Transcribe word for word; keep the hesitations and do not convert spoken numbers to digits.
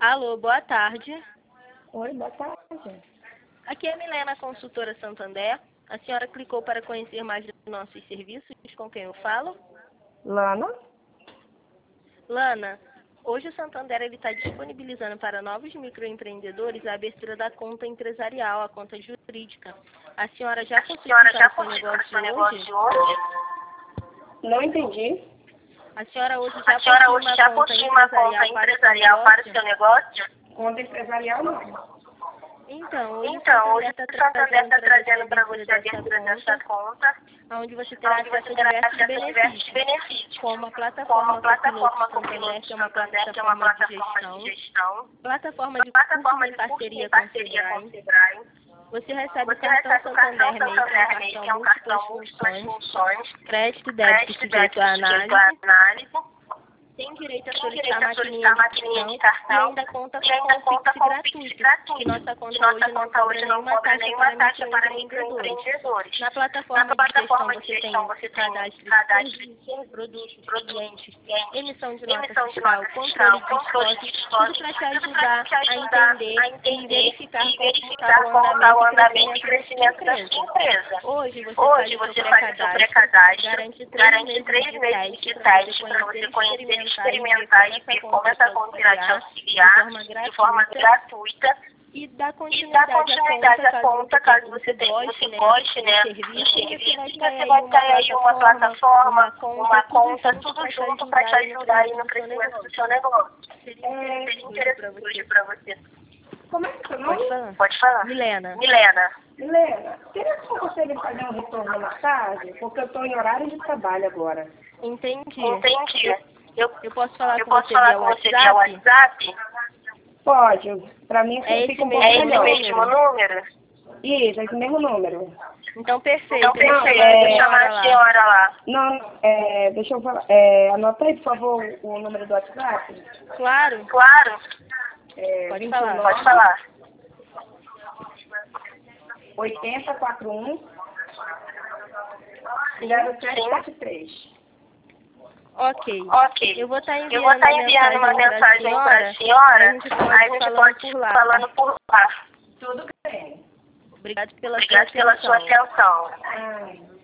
Alô, boa tarde. Oi, boa tarde. Aqui é a Milena, consultora Santander. A senhora clicou para conhecer mais dos nossos serviços. Com quem eu falo? Lana? Lana, hoje o Santander está disponibilizando para novos microempreendedores a abertura da conta empresarial, a conta jurídica. A senhora já conseguiu para o seu negócio hoje? Não entendi. A senhora hoje A já senhora possui hoje uma já conta possui uma conta empresarial empresarial para para o o seu seu negócio? negócio? Conta empresarial não. Então, hoje Então, o hoje Santander o está Santander está trazendo para trazendo você a abertura dessa conta, onde você terá onde acesso você a terá diversos acesso a diversos benefícios, benefícios, como a como plataforma a plataforma Copiloto Santander, Copiloto que é uma Santander, que é uma plataforma de plataforma gestão, de gestão, plataforma de plataforma cursos de em curso parceria em com o parceria com o Sebrae. Sebrae. Você recebe o Você cartão recebe o cartão Santander Mês, que é um Santander Mês, cartão que é um múltiplas cartão múltiplas funções, funções, crédito e débito crédito e sujeito débito à sujeito análise, à análise, tem direito a tem solicitar direito a maquininha solicitar de maquininha de cartão e cartão ainda conta e ainda com o conta Pix com o Pix gratuito, que gratuito. nossa E conta nossa hoje não conta cobra hoje não nenhuma cobra taxa nenhuma para taxa para microempreendedores. microempreendedores. Na Na plataforma de gestão plataforma de você tem gestão você tem cadastro de cadastro de serviços, produtos, produtos, clientes, clientes, emissão de nota emissão de fiscal, nota controle fiscal, de controle estoque, de tudo estoque, para te tudo para ajudar te a ajudar entender a e entender verificar e como está verificar o como está o andamento e andamento e crescimento da sua crescimento da sua empresa. empresa. Hoje você Hoje faz o seu você faz o seu pré-cadastro, pré-cadastro, garante três garante meses três de meses teste de para você teste para conhecer, você conhecer, experimentar experimentar e e ver ver como como essa essa conta conta irá irá te te auxiliar auxiliar de forma de forma gratuita gratuita e dar e dar continuidade à continuidade conta à caso conta você, caso tenha, você, você tenha, goste, você né, goste, do né, serviço do e você vai serviço. E ter você aí vai ter uma aí uma plataforma, uma plataforma, conta, uma tudo conta, junto tudo para te junto para ajudar te aí no ajudar aí crescimento no do seu crescimento do negócio. seu negócio. Seria É, Seria interessante hoje para interessante você. hoje para você. como é que é seu Pode nome? falar? Pode falar. Milena. Milena. Helena, será que você consegue fazer um retorno mais tarde? Porque eu estou em horário de trabalho agora. Entendi. Entendi. Eu, Eu, eu posso falar eu com posso você falar via com você via WhatsApp? WhatsApp? Pode. Para mim É fica esse um pouco É mesmo esse melhor. mesmo número? Isso, é esse mesmo número. Então, perfeito. Então, Eu vou perfeito. chamar a Eu vou chamar senhora a lá. senhora lá. Não, é, deixa eu falar. É, anota aí, por favor, o número do WhatsApp. Claro. Claro. É, Pode vinte e nove, falar. Pode falar. oitenta, quarenta e um, Sim. zero sete sete três. Ok. Ok. Eu vou estar Eu vou enviando estar enviando uma uma mensagem mensagem para para a a senhora. senhora. A gente pode A ir gente falando pode por ir lá. falando por lá. Tudo bem. Obrigado pela Obrigado sua pela sua atenção. atenção. Ah.